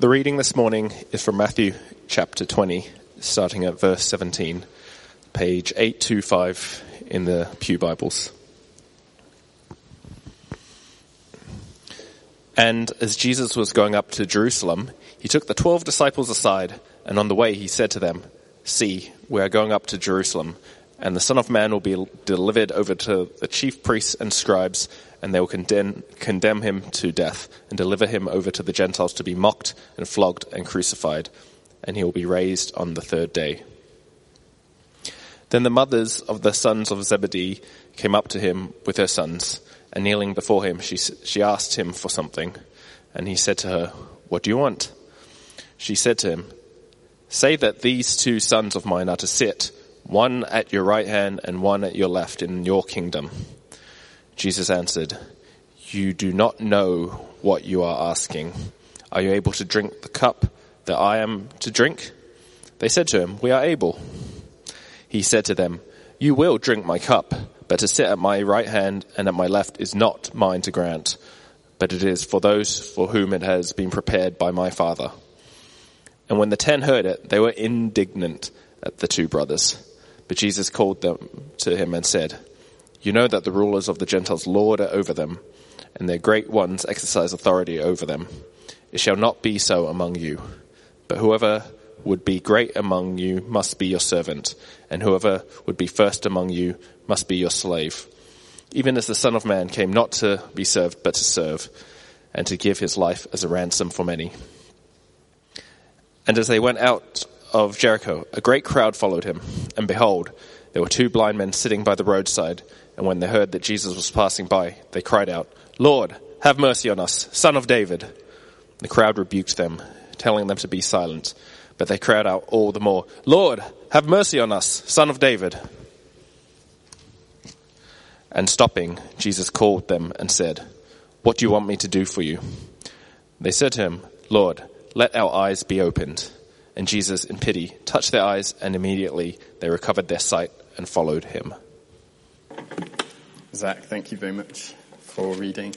The reading this morning is from Matthew chapter 20, starting at verse 17, page 825 in the Pew Bibles. And as Jesus was going up to Jerusalem, he took the 12 disciples aside, and on the way he said to them, "See, we are going up to Jerusalem, and the Son of Man will be delivered over to the chief priests and scribes, and they will condemn him to death and deliver him over to the Gentiles to be mocked and flogged and crucified, and he will be raised on the third day." Then the mothers of the sons of Zebedee came up to him with her sons, and kneeling before him, she asked him for something. And he said to her, "What do you want?" She said to him, "Say that these 2 sons of mine are to sit, one at your right hand and one at your left in your kingdom." Jesus answered, "You do not know what you are asking. Are you able to drink the cup that I am to drink?" They said to him, "We are able." He said to them, "You will drink my cup, but to sit at my right hand and at my left is not mine to grant, but it is for those for whom it has been prepared by my Father." And when the 10 heard it, they were indignant at the 2 brothers. But Jesus called them to him and said, "You know that the rulers of the Gentiles lord it over them, and their great ones exercise authority over them. It shall not be so among you. But whoever would be great among you must be your servant, and whoever would be first among you must be your slave. Even as the Son of Man came not to be served, but to serve, and to give his life as a ransom for many." And as they went out of Jericho, a great crowd followed him, and behold, there were 2 blind men sitting by the roadside. And when they heard that Jesus was passing by, they cried out, "Lord, have mercy on us, Son of David." The crowd rebuked them, telling them to be silent. But they cried out all the more, "Lord, have mercy on us, Son of David." And stopping, Jesus called them and said, "What do you want me to do for you?" They said to him, "Lord, let our eyes be opened." And Jesus, in pity, touched their eyes, and immediately they recovered their sight and followed him. Zach, thank you very much for reading.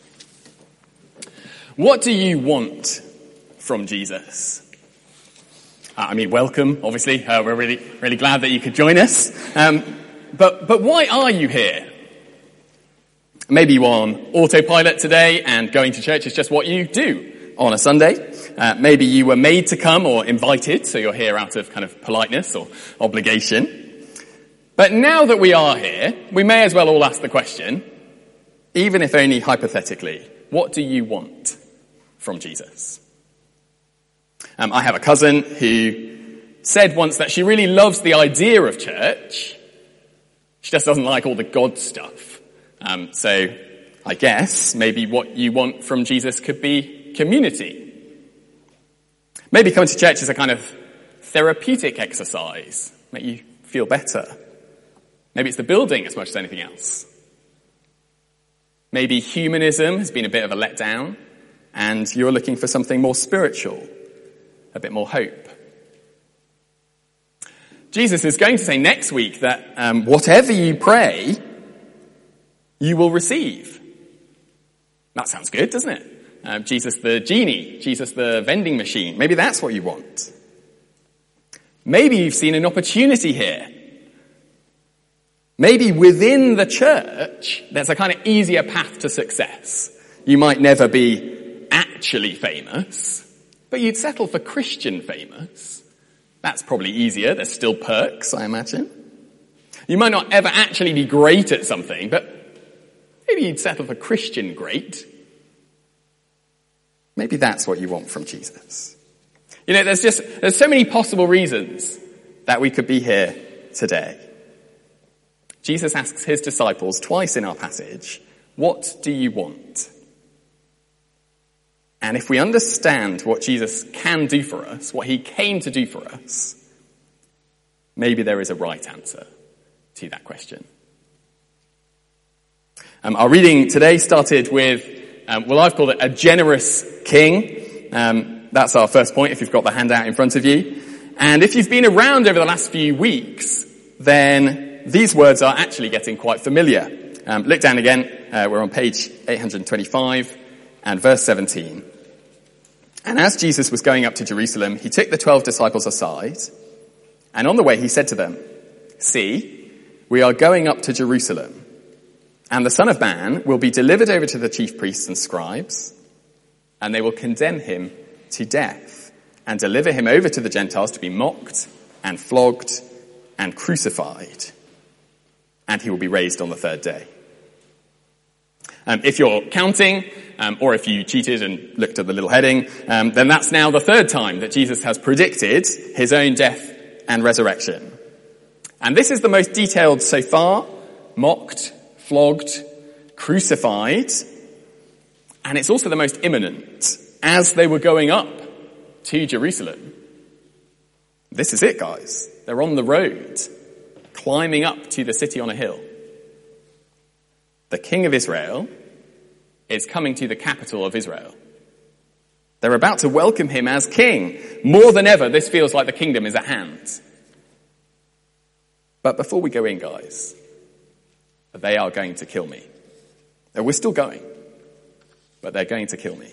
What do you want from Jesus? Welcome, obviously. We're really glad that you could join us. But why are you here? Maybe you're on autopilot today and going to church is just what you do on a Sunday. Maybe you were made to come or invited, so you're here out of kind of politeness or obligation. But now that we are here, we may as well all ask the question, even if only hypothetically, what do you want from Jesus? I have a cousin who said once that she really loves the idea of church. She just doesn't like all the God stuff. So I guess maybe what you want from Jesus could be community. Maybe coming to church is a kind of therapeutic exercise, make you feel better. Maybe it's the building as much as anything else. Maybe humanism has been a bit of a letdown, and you're looking for something more spiritual, a bit more hope. Jesus is going to say next week that whatever you pray, you will receive. That sounds good, doesn't it? Jesus the genie, Jesus the vending machine. Maybe that's what you want. Maybe you've seen an opportunity here. Maybe within the church, there's a kind of easier path to success. You might never be actually famous, but you'd settle for Christian famous. That's probably easier. There's still perks, I imagine. You might not ever actually be great at something, but maybe you'd settle for Christian great. Maybe that's what you want from Jesus. You know, there's so many possible reasons that we could be here today. Jesus asks his disciples twice in our passage, "What do you want?" And if we understand what Jesus can do for us, what he came to do for us, maybe there is a right answer to that question. Our reading today started with, I've called it a generous king. That's our first point if you've got the handout in front of you. And if you've been around over the last few weeks, then these words are actually getting quite familiar. Look down again. We're on page 825 and verse 17. And as Jesus was going up to Jerusalem, he took the 12 disciples aside, and on the way he said to them, "See, we are going up to Jerusalem, and the Son of Man will be delivered over to the chief priests and scribes, and they will condemn him to death and deliver him over to the Gentiles to be mocked and flogged and crucified, and he will be raised on the third day." If you're counting, or if you cheated and looked at the little heading, then that's now the third time that Jesus has predicted his own death and resurrection. And this is the most detailed so far: mocked, flogged, crucified, and it's also the most imminent as they were going up to Jerusalem. This is it, guys. They're on the road, climbing up to the city on a hill. The King of Israel is coming to the capital of Israel. They're about to welcome him as king. More than ever, this feels like the kingdom is at hand. But before we go in, guys, they are going to kill me. We're still going, but they're going to kill me.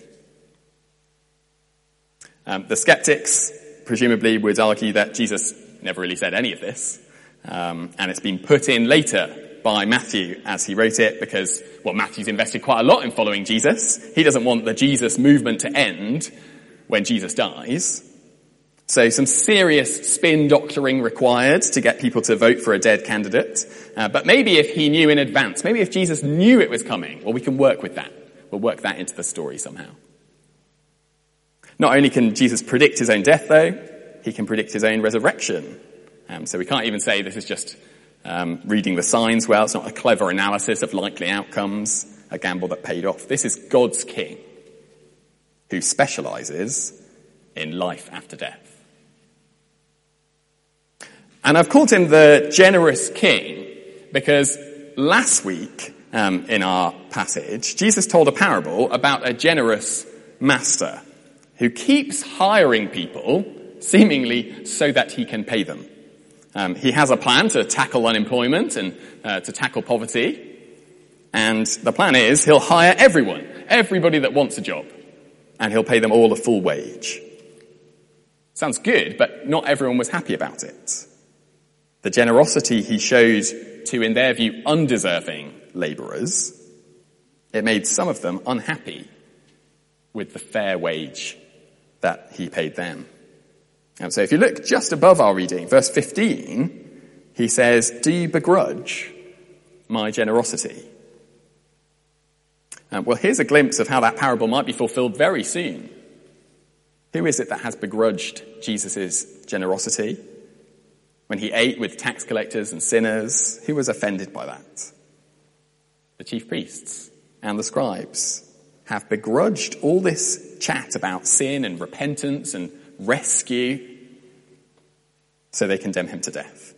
The skeptics presumably would argue that Jesus never really said any of this, and it's been put in later by Matthew as he wrote it because, well, Matthew's invested quite a lot in following Jesus. He doesn't want the Jesus movement to end when Jesus dies. So some serious spin doctoring required to get people to vote for a dead candidate. But maybe if he knew in advance, maybe if Jesus knew it was coming, well, we can work with that. We'll work that into the story somehow. Not only can Jesus predict his own death, though, he can predict his own resurrection. So we can't even say this is just reading the signs well. It's not a clever analysis of likely outcomes, a gamble that paid off. This is God's king who specializes in life after death. And I've called him the generous king because last week in our passage, Jesus told a parable about a generous master who keeps hiring people seemingly so that he can pay them. He has a plan to tackle unemployment and to tackle poverty. And the plan is he'll hire everybody that wants a job, and he'll pay them all a full wage. Sounds good, but not everyone was happy about it. The generosity he showed to, in their view, undeserving labourers, it made some of them unhappy with the fair wage that he paid them. And so if you look just above our reading, verse 15, he says, "Do you begrudge my generosity?" Well, here's a glimpse of how that parable might be fulfilled very soon. Who is it that has begrudged Jesus' generosity? When he ate with tax collectors and sinners, who was offended by that? The chief priests and the scribes have begrudged all this chat about sin and repentance and rescue, so they condemn him to death.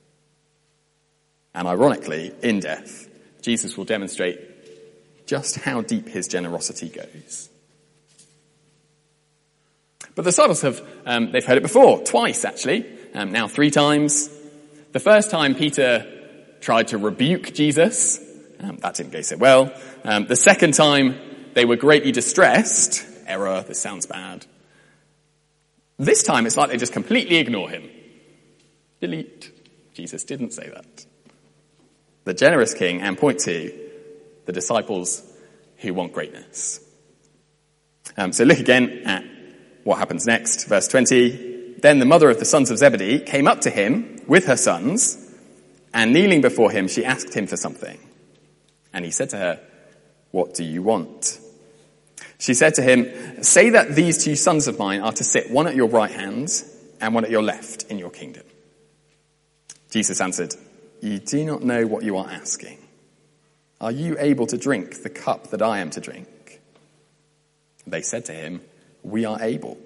And ironically, in death, Jesus will demonstrate just how deep his generosity goes. But the disciples they've heard it before, twice actually, now 3 times. The first time Peter tried to rebuke Jesus, that didn't go so well. The second time they were greatly distressed, error, this sounds bad. This time it's like they just completely ignore him. Delete. Jesus didn't say that. The generous king, and point 2, the disciples who want greatness. So look again at what happens next. Verse 20. Then the mother of the sons of Zebedee came up to him with her sons, and kneeling before him, she asked him for something. And he said to her, "What do you want?" She said to him, "Say that these 2 sons of mine are to sit, one at your right hand and one at your left in your kingdom." Jesus answered, "You do not know what you are asking. Are you able to drink the cup that I am to drink?" They said to him, "We are able."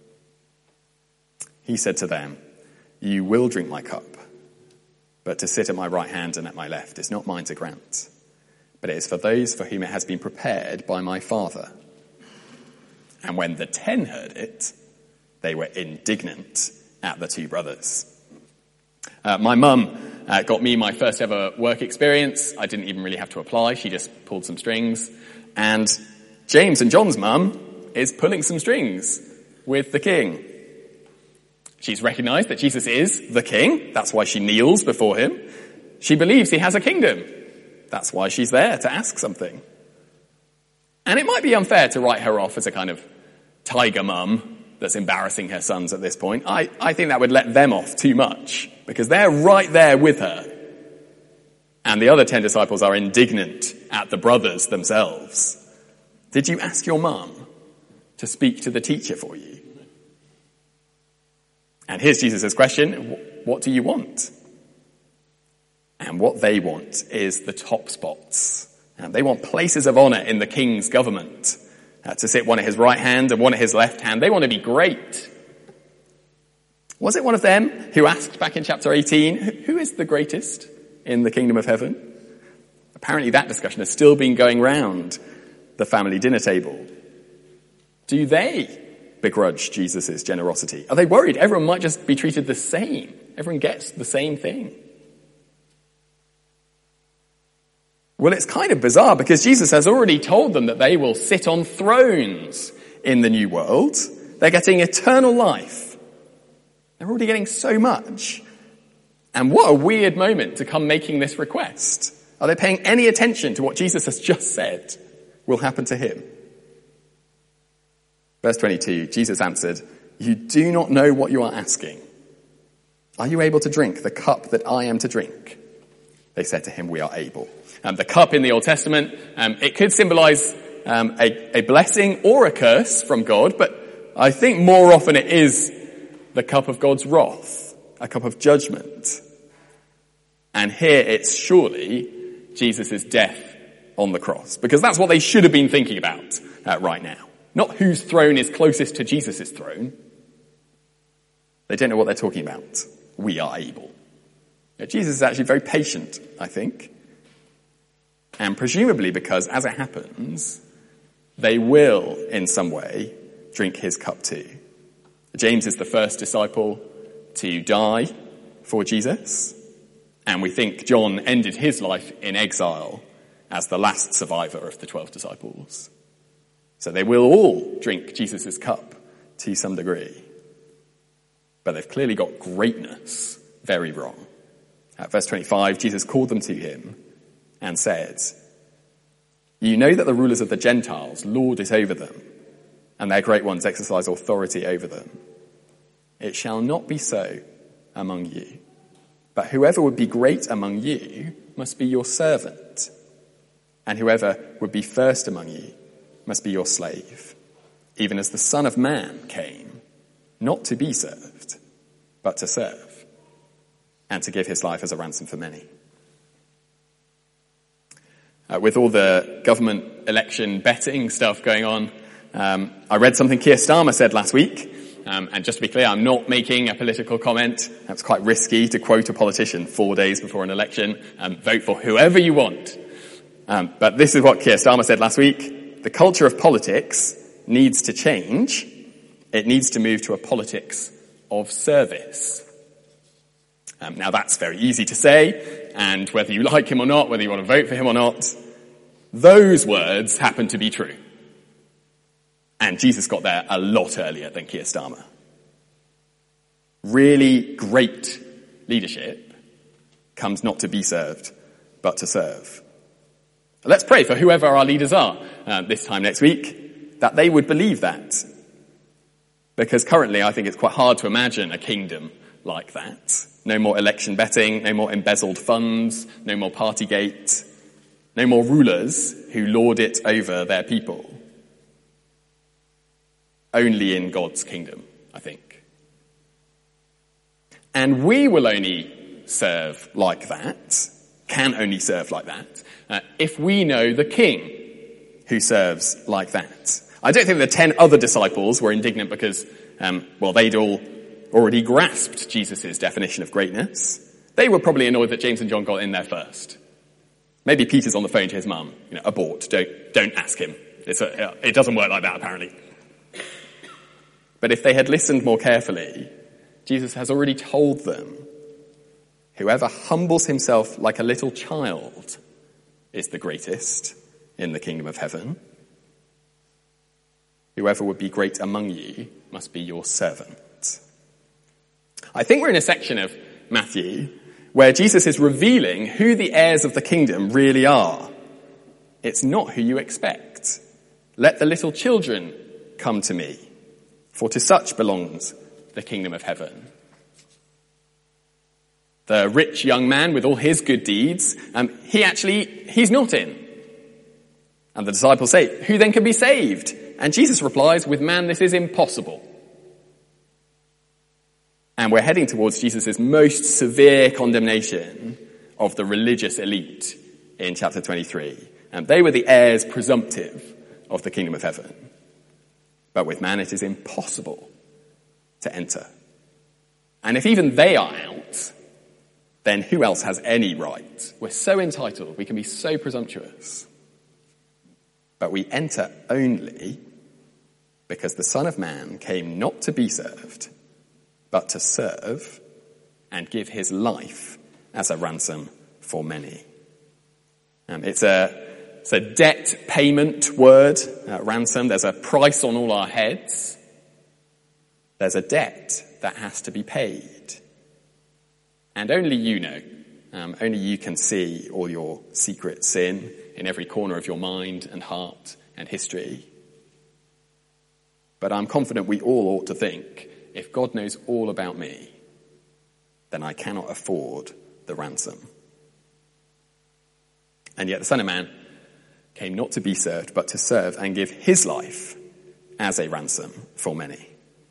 He said to them, "You will drink my cup, but to sit at my right hand and at my left is not mine to grant, but it is for those for whom it has been prepared by my Father." And when the 10 heard it, they were indignant at the 2 brothers. My mum got me my first ever work experience. I didn't even really have to apply. She just pulled some strings. And James and John's mum is pulling some strings with the king. She's recognized that Jesus is the king. That's why she kneels before him. She believes he has a kingdom. That's why she's there to ask something. And it might be unfair to write her off as a kind of tiger mum that's embarrassing her sons at this point. I think that would let them off too much, because they're right there with her. And the other 10 disciples are indignant at the brothers themselves. Did you ask your mum to speak to the teacher for you? And here's Jesus' question: what do you want? And what they want is the top spots. And they want places of honor in the king's government, to sit one at his right hand and one at his left hand. They want to be great. Was it one of them who asked back in chapter 18, who is the greatest in the kingdom of heaven? Apparently that discussion has still been going round the family dinner table. Do they begrudge Jesus' generosity? Are they worried everyone might just be treated the same? Everyone gets the same thing. Well, it's kind of bizarre, because Jesus has already told them that they will sit on thrones in the new world. They're getting eternal life. They're already getting so much. And what a weird moment to come making this request. Are they paying any attention to what Jesus has just said will happen to him? Verse 22, Jesus answered, "You do not know what you are asking. Are you able to drink the cup that I am to drink?" They said to him, "We are able." The cup in the Old Testament, it could symbolize a blessing or a curse from God, but I think more often it is the cup of God's wrath, a cup of judgment. And here it's surely Jesus' death on the cross, because that's what they should have been thinking about right now. Not whose throne is closest to Jesus' throne. They don't know what they're talking about. We are able. Jesus is actually very patient, I think. And presumably because, as it happens, they will, in some way, drink his cup too. James is the first disciple to die for Jesus. And we think John ended his life in exile as the last survivor of the 12 disciples. So they will all drink Jesus' cup to some degree. But they've clearly got greatness very wrong. At verse 25, Jesus called them to him and said, "You know that the rulers of the Gentiles lord it over them, and their great ones exercise authority over them. It shall not be so among you. But whoever would be great among you must be your servant, and whoever would be first among you must be your slave, even as the Son of Man came, not to be served, but to serve, and to give his life as a ransom for many." With all the government election betting stuff going on, I read something Keir Starmer said last week. And just to be clear, I'm not making a political comment. That's quite risky to quote a politician 4 days before an election. Vote for whoever you want. But this is what Keir Starmer said last week. The culture of politics needs to change. It needs to move to a politics of service. Now that's very easy to say, and whether you like him or not, whether you want to vote for him or not, those words happen to be true. And Jesus got there a lot earlier than Keir Starmer. Really great leadership comes not to be served, but to serve. Let's pray for whoever our leaders are this time next week, that they would believe that. Because currently I think it's quite hard to imagine a kingdom like that. No more election betting, no more embezzled funds, no more Partygate, no more rulers who lord it over their people. Only in God's kingdom, I think. And we will only serve like that, can only serve like that, if we know the King who serves like that. I don't think the 10 other disciples were indignant because, they'd all already grasped Jesus' definition of greatness. They were probably annoyed that James and John got in there first. Maybe Peter's on the phone to his mum. Abort. Don't ask him. It doesn't work like that, apparently. But if they had listened more carefully, Jesus has already told them, whoever humbles himself like a little child is the greatest in the kingdom of heaven. Whoever would be great among you must be your servant. I think we're in a section of Matthew where Jesus is revealing who the heirs of the kingdom really are. It's not who you expect. Let the little children come to me, for to such belongs the kingdom of heaven. The rich young man with all his good deeds, he's not in. And the disciples say, who then can be saved? And Jesus replies, with man this is impossible. And we're heading towards Jesus' most severe condemnation of the religious elite in chapter 23. And they were the heirs presumptive of the kingdom of heaven. But with man it is impossible to enter. And if even they are out, then who else has any right? We're so entitled, we can be so presumptuous. But we enter only because the Son of Man came not to be served, but to serve and give his life as a ransom for many. It's a debt payment word, ransom. There's a price on all our heads. There's a debt that has to be paid. And only you know, only you can see all your secret sin in every corner of your mind and heart and history. But I'm confident we all ought to think, if God knows all about me, then I cannot afford the ransom. And yet the Son of Man came not to be served, but to serve and give his life as a ransom for many.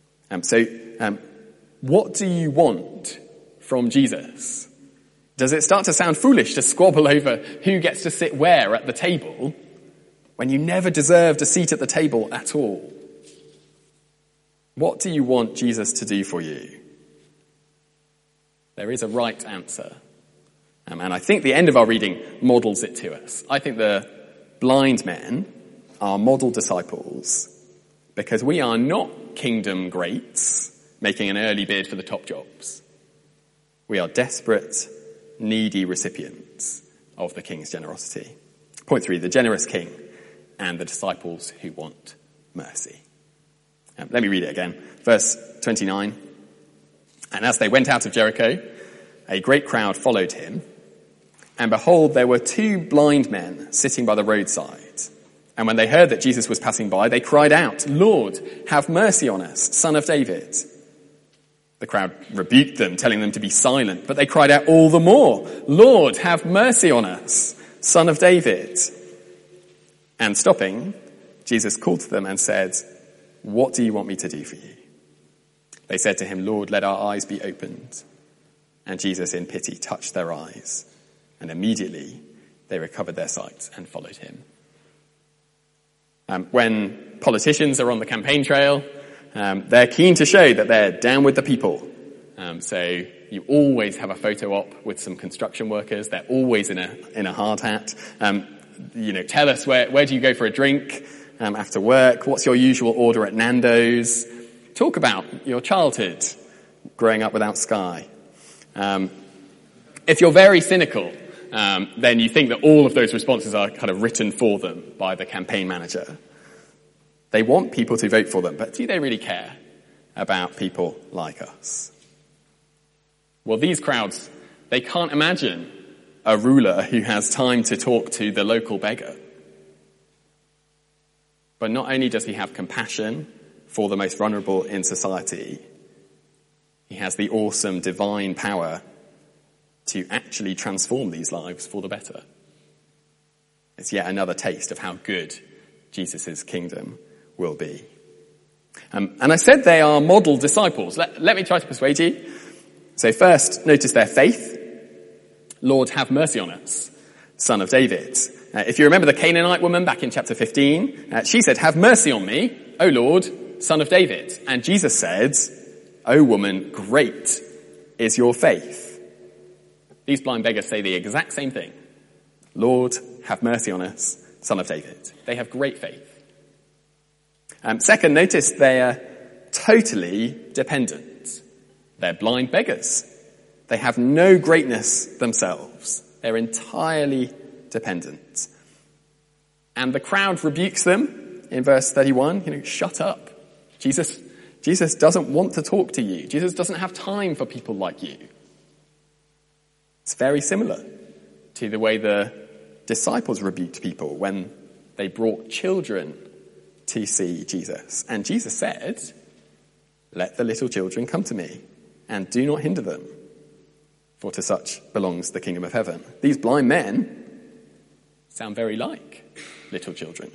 What do you want from Jesus? Does it start to sound foolish to squabble over who gets to sit where at the table when you never deserved a seat at the table at all? What do you want Jesus to do for you? There is a right answer. And I think the end of our reading models it to us. I think the blind men are model disciples because we are not kingdom greats making an early bid for the top jobs. We are desperate, needy recipients of the king's generosity. Point 3, the generous king and the disciples who want mercy. Let me read it again. Verse 29. And as they went out of Jericho, a great crowd followed him. And behold, there were 2 blind men sitting by the roadside. And when they heard that Jesus was passing by, they cried out, Lord, have mercy on us, Son of David. The crowd rebuked them, telling them to be silent. But they cried out all the more, Lord, have mercy on us, Son of David. And stopping, Jesus called to them and said, what do you want me to do for you? They said to him, Lord, let our eyes be opened. And Jesus, in pity, touched their eyes. And immediately they recovered their sight and followed him. When politicians are on the campaign trail, they're keen to show that they're down with the people. So you always have a photo op with some construction workers. They're always in a hard hat. Tell us where do you go for a drink after work? What's your usual order at Nando's? Talk about your childhood growing up without Sky. If you're very cynical, then you think that all of those responses are kind of written for them by the campaign manager. They want people to vote for them, but do they really care about people like us? Well, these crowds, they can't imagine a ruler who has time to talk to the local beggar. But not only does he have compassion for the most vulnerable in society, he has the awesome divine power to actually transform these lives for the better. It's yet another taste of how good Jesus' kingdom will be. And I said they are model disciples. Let me try to persuade you. So first, notice their faith. Lord, have mercy on us, Son of David. If you remember the Canaanite woman back in chapter 15, she said, have mercy on me, O Lord, Son of David. And Jesus said, O woman, great is your faith. These blind beggars say the exact same thing. Lord, have mercy on us, Son of David. They have great faith. Second, notice they are totally dependent. They're blind beggars. They have no greatness themselves. They're entirely dependent. And the crowd rebukes them. in verse 31, shut up. Jesus doesn't want to talk to you. Jesus doesn't have time for people like you. It's very similar to the way the disciples rebuked people when they brought children to see Jesus. And Jesus said, let the little children come to me, and do not hinder them, for to such belongs the kingdom of heaven. These blind men sound very like little children.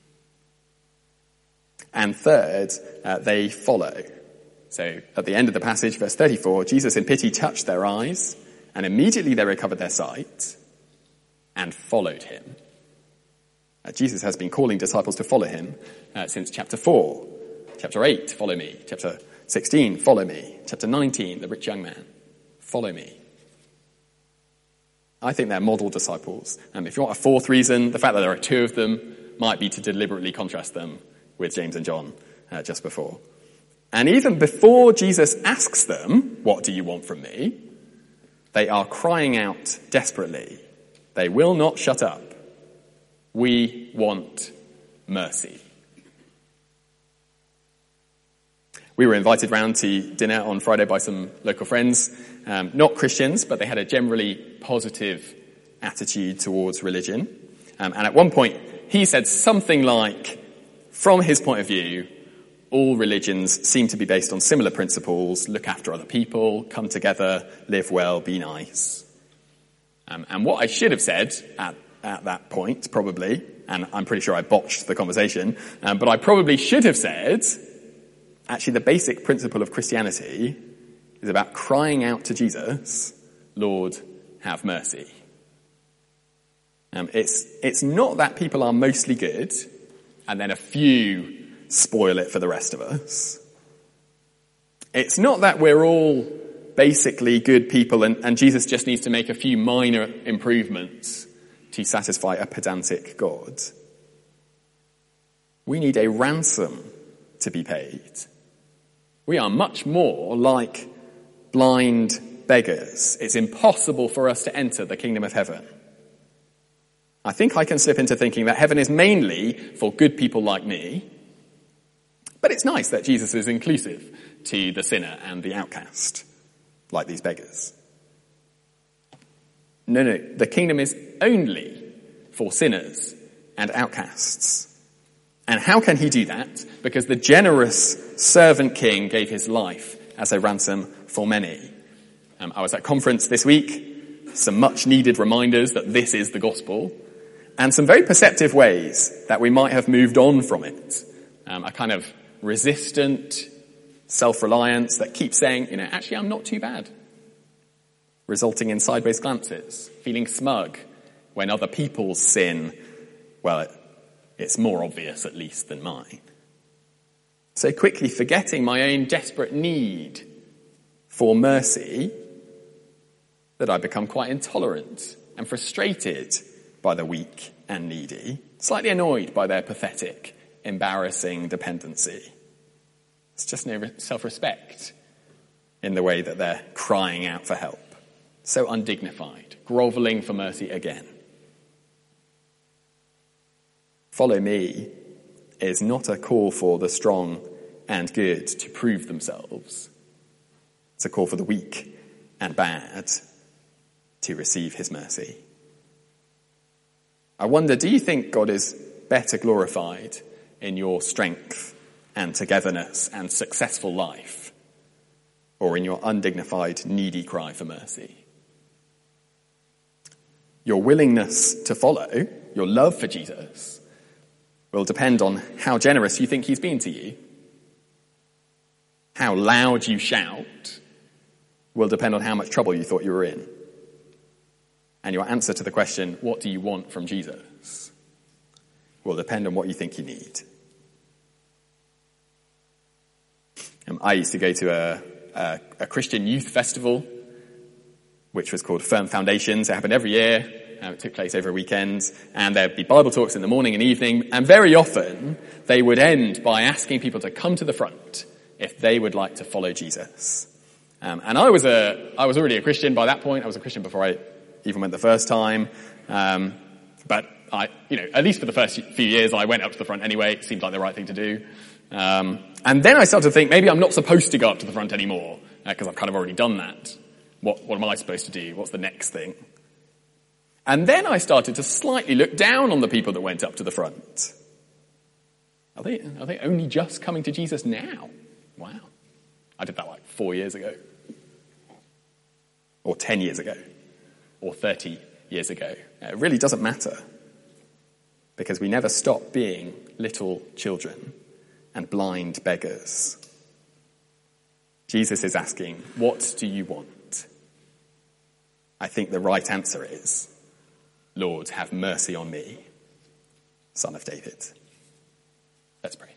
And third, they follow. So at the end of the passage, verse 34, Jesus in pity touched their eyes, and immediately they recovered their sight and followed him. Jesus has been calling disciples to follow him since chapter 4. Chapter 8, follow me. Chapter 16, follow me. Chapter 19, the rich young man, follow me. I think they're model disciples. And if you want a fourth reason, the fact that there are two of them might be to deliberately contrast them with James and John just before. And even before Jesus asks them, what do you want from me? They are crying out desperately. They will not shut up. We want mercy. We were invited round to dinner on Friday by some local friends, not Christians, but they had a generally positive attitude towards religion. And at one point, he said something like, from his point of view, all religions seem to be based on similar principles: look after other people, come together, live well, be nice. And what I should have said at that point, probably, and I'm pretty sure I botched the conversation, but I probably should have said, actually the basic principle of Christianity is about crying out to Jesus, Lord, have mercy. It's not that people are mostly good, and then a few spoil it for the rest of us. It's not that we're all basically good people and Jesus just needs to make a few minor improvements to satisfy a pedantic God. We need a ransom to be paid. We are much more like blind beggars. It's impossible for us to enter the kingdom of heaven. I think I can slip into thinking that heaven is mainly for good people like me, but it's nice that Jesus is inclusive to the sinner and the outcast, like these beggars. No, the kingdom is only for sinners and outcasts. And how can he do that? Because the generous servant king gave his life as a ransom for many. I was at conference this week, some much needed reminders that this is the gospel, and some very perceptive ways that we might have moved on from it. A kind of resistant self-reliance that keeps saying, actually I'm not too bad. Resulting in sideways glances, feeling smug when other people's sin, well, it's more obvious at least than mine. So quickly forgetting my own desperate need for mercy that I become quite intolerant and frustrated by the weak and needy, slightly annoyed by their pathetic, embarrassing dependency. It's just no self-respect in the way that they're crying out for help. So undignified, grovelling for mercy again. Follow me is not a call for the strong and good to prove themselves. It's a call for the weak and bad to receive his mercy. I wonder, do you think God is better glorified in your strength and togetherness and successful life, or in your undignified, needy cry for mercy? Your willingness to follow, your love for Jesus, will depend on how generous you think he's been to you. How loud you shout will depend on how much trouble you thought you were in. And your answer to the question, what do you want from Jesus, will depend on what you think you need. I used to go to a Christian youth festival, which was called Firm Foundations. It happened every year. It took place over a weekend, and there'd be Bible talks in the morning and evening, and very often they would end by asking people to come to the front if they would like to follow Jesus. And I was already a Christian by that point. I was a Christian before I even went the first time. But at least for the first few years, I went up to the front anyway. It seemed like the right thing to do. And then I started to think maybe I'm not supposed to go up to the front anymore because I've kind of already done that. What am I supposed to do? What's the next thing? And then I started to slightly look down on the people that went up to the front. Are they only just coming to Jesus now? Wow. I did that like 4 years ago. Or 10 years ago. Or 30 years ago. It really doesn't matter. Because we never stop being little children and blind beggars. Jesus is asking, what do you want? I think the right answer is, Lord, have mercy on me, Son of David. Let's pray.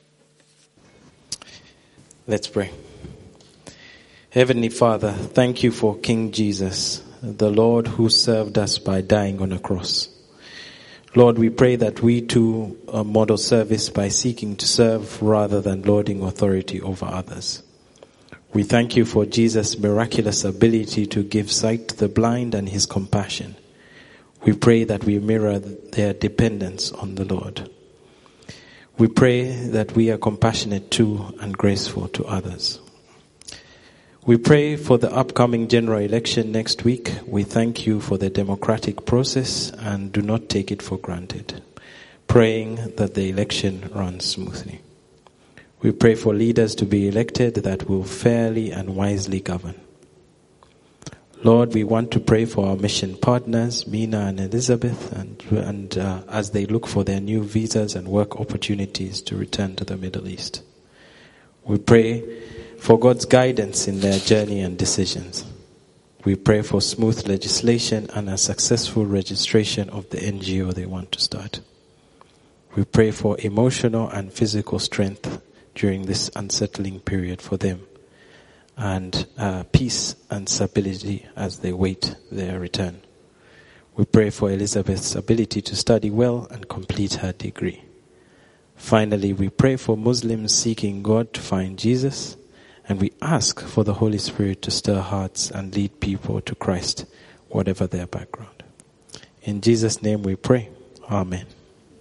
Let's pray. Heavenly Father, thank you for King Jesus, the Lord who served us by dying on a cross. Lord, we pray that we too model service by seeking to serve rather than lording authority over others. We thank you for Jesus' miraculous ability to give sight to the blind and his compassion. We pray that we mirror their dependence on the Lord. We pray that we are compassionate too and graceful to others. We pray for the upcoming general election next week. We thank you for the democratic process and do not take it for granted, praying that the election runs smoothly. We pray for leaders to be elected that will fairly and wisely govern. Lord, we want to pray for our mission partners, Mina and Elizabeth, and as they look for their new visas and work opportunities to return to the Middle East. We pray for God's guidance in their journey and decisions. We pray for smooth legislation and a successful registration of the NGO they want to start. We pray for emotional and physical strength during this unsettling period for them, and peace and stability as they wait their return. We pray for Elizabeth's ability to study well and complete her degree. Finally, we pray for Muslims seeking God to find Jesus, and we ask for the Holy Spirit to stir hearts and lead people to Christ, whatever their background. In Jesus' name we pray. Amen.